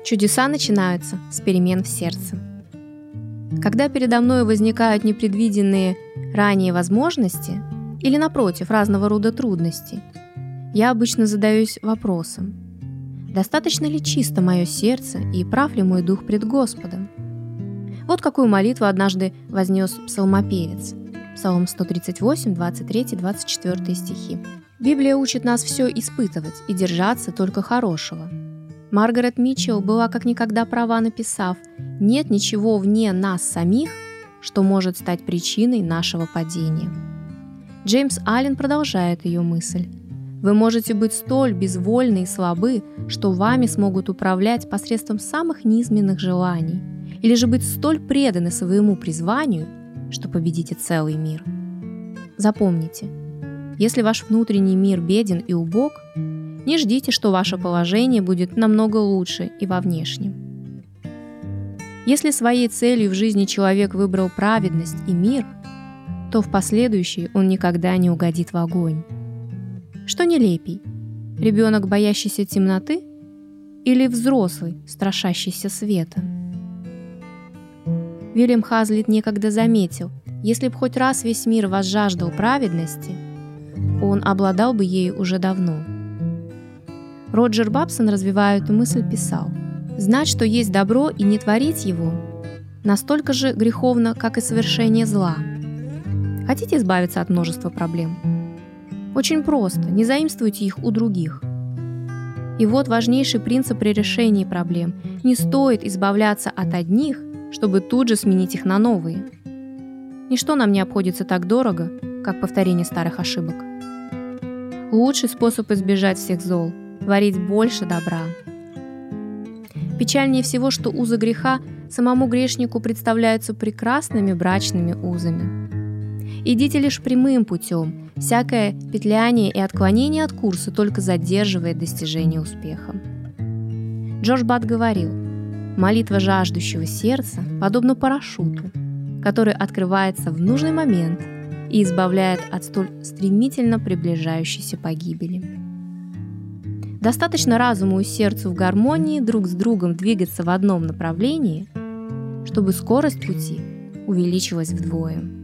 Чудеса начинаются с перемен в сердце. Когда передо мной возникают непредвиденные ранее возможности или, напротив, разного рода трудности, я обычно задаюсь вопросом: достаточно ли чисто мое сердце и прав ли мой дух пред Господом? Вот какую молитву однажды вознес псалмопевец. Псалом 138, 23, 24 стихи. Библия учит нас все испытывать и держаться только хорошего. Маргарет Митчелл была как никогда права, написав: «Нет ничего вне нас самих, что может стать причиной нашего падения». Джеймс Аллен продолжает ее мысль: «Вы можете быть столь безвольны и слабы, что вами смогут управлять посредством самых низменных желаний, или же быть столь преданы своему призванию, что победите целый мир». Запомните, если ваш внутренний мир беден и убог, не ждите, что ваше положение будет намного лучше и во внешнем. Если своей целью в жизни человек выбрал праведность и мир, то в последующей он никогда не угодит в огонь. Что нелепей, ребенок, боящийся темноты, или взрослый, страшащийся света? Вильям Хазлит некогда заметил: если б хоть раз весь мир возжаждал праведности, он обладал бы ею уже давно. Роджер Бабсон, развивая эту мысль, писал: «Знать, что есть добро, и не творить его, настолько же греховно, как и совершение зла». Хотите избавиться от множества проблем? Очень просто, не заимствуйте их у других. И вот важнейший принцип при решении проблем: не стоит избавляться от одних, чтобы тут же сменить их на новые. Ничто нам не обходится так дорого, как повторение старых ошибок. Лучший способ избежать всех зол – творить больше добра. Печальнее всего, что узы греха самому грешнику представляются прекрасными брачными узами. Идите лишь прямым путем, всякое петляние и отклонение от курса только задерживает достижение успеха. Джордж Батт говорил: молитва жаждущего сердца подобна парашюту, который открывается в нужный момент и избавляет от столь стремительно приближающейся погибели. Достаточно разуму и сердцу в гармонии друг с другом двигаться в одном направлении, чтобы скорость пути увеличилась вдвое.